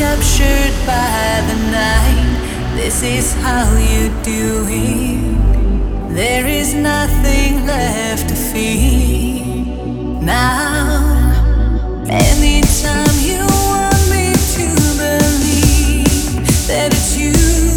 captured by the night. This is how you do it. There is nothing left to fear now. Anytime you want me to believe that it's you,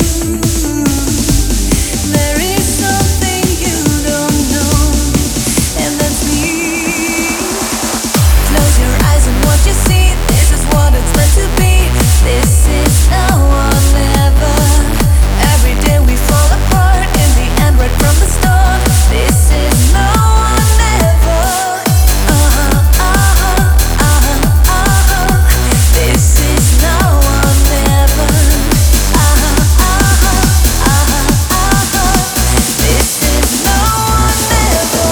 there is something you don't know, and that's me. Close your eyes and what you see. This is what it's meant to be. This is now or never. Every day we fall apart. In the end, right from the start. This is now or never. This is now or never. This is now or never.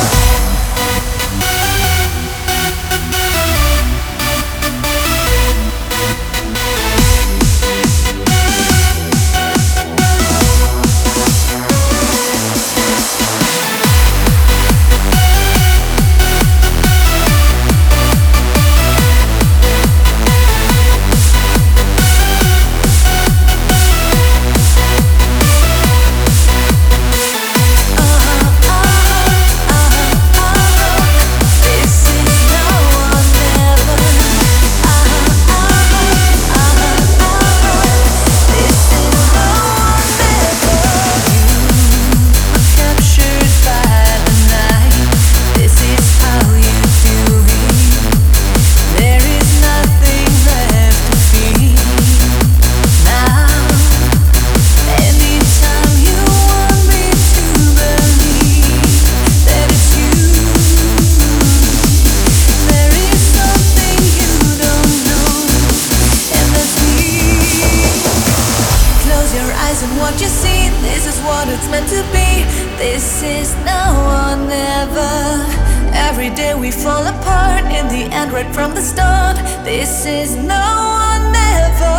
And what you see, this is what it's meant to be. This is now or never. Every day we fall apart. In the end, right from the start. This is now or never.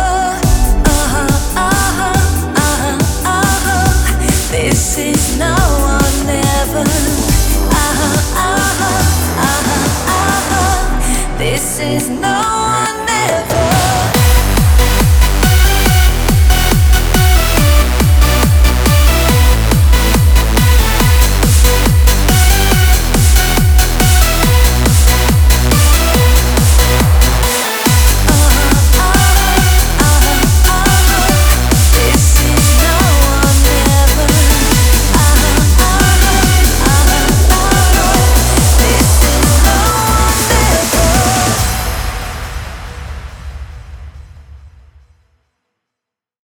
This is now or never. This is now.